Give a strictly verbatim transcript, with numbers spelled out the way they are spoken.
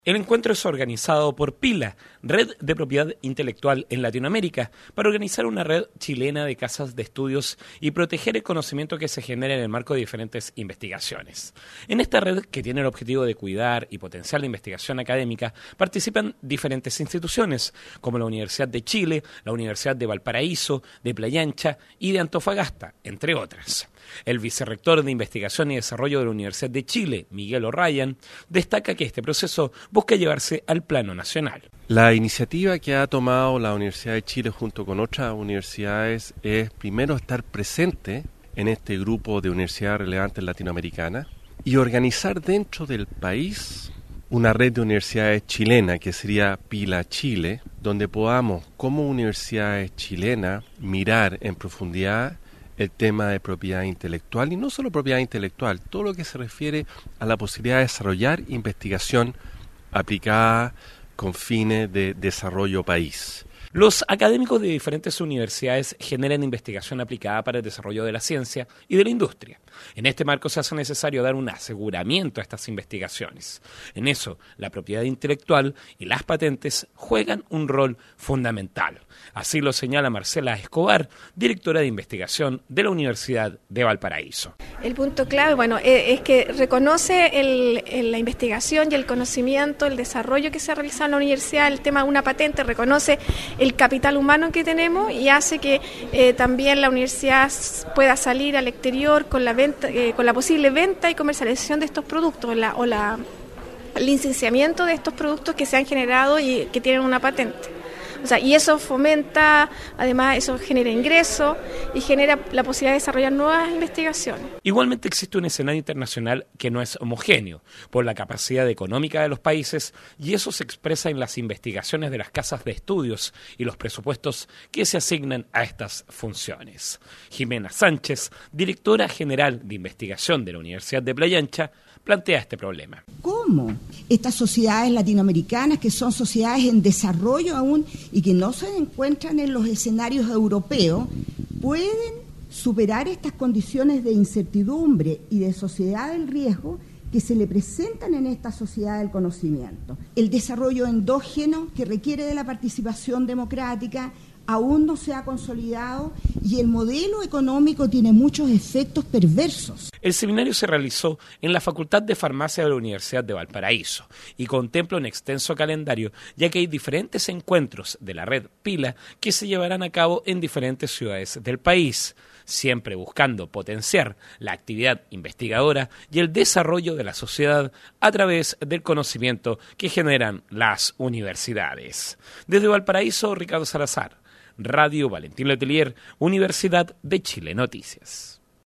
El encuentro es organizado por PILA, Red de Propiedad Intelectual en Latinoamérica, para organizar una red chilena de casas de estudios y proteger el conocimiento que se genera en el marco de diferentes investigaciones. En esta red, que tiene el objetivo de cuidar y potenciar la investigación académica, participan diferentes instituciones, como la Universidad de Chile, la Universidad de Valparaíso, de Playa Ancha y de Antofagasta, entre otras. El vicerrector de Investigación y Desarrollo de la Universidad de Chile, Miguel O'Ryan, destaca que este proceso busca llevarse al plano nacional. La iniciativa que ha tomado la Universidad de Chile junto con otras universidades es primero estar presente en este grupo de universidades relevantes latinoamericanas y organizar dentro del país una red de universidades chilenas que sería PILA Chile, donde podamos como universidades chilenas mirar en profundidad el tema de propiedad intelectual, y no solo propiedad intelectual, todo lo que se refiere a la posibilidad de desarrollar investigación aplicada con fines de desarrollo país. Los académicos de diferentes universidades generan investigación aplicada para el desarrollo de la ciencia y de la industria. En este marco se hace necesario dar un aseguramiento a estas investigaciones. En eso, la propiedad intelectual y las patentes juegan un rol fundamental. Así lo señala Marcela Escobar, directora de investigación de la Universidad de Valparaíso. El punto clave, bueno, es que reconoce el, el, la investigación y el conocimiento, el desarrollo que se ha realizado en la universidad, el tema de una patente, reconoce el capital humano que tenemos y hace que eh, también la universidad pueda salir al exterior con la venta, eh, con la posible venta y comercialización de estos productos la, o la, el licenciamiento de estos productos que se han generado y que tienen una patente. O sea, y eso fomenta, además eso genera ingresos y genera la posibilidad de desarrollar nuevas investigaciones. Igualmente existe un escenario internacional que no es homogéneo por la capacidad económica de los países, y eso se expresa en las investigaciones de las casas de estudios y los presupuestos que se asignan a estas funciones. Jimena Sánchez, directora general de investigación de la Universidad de Playa Ancha, plantea este problema. ¿Cómo estas sociedades latinoamericanas, que son sociedades en desarrollo aún y que no se encuentran en los escenarios europeos, pueden superar estas condiciones de incertidumbre y de sociedad del riesgo que se le presentan en esta sociedad del conocimiento? El desarrollo endógeno, que requiere de la participación democrática, aún no se ha consolidado, y el modelo económico tiene muchos efectos perversos. El seminario se realizó en la Facultad de Farmacia de la Universidad de Valparaíso y contempla un extenso calendario, ya que hay diferentes encuentros de la red PILA que se llevarán a cabo en diferentes ciudades del país, siempre buscando potenciar la actividad investigadora y el desarrollo de la sociedad a través del conocimiento que generan las universidades. Desde Valparaíso, Ricardo Salazar, Radio Valentín Letelier, Universidad de Chile Noticias.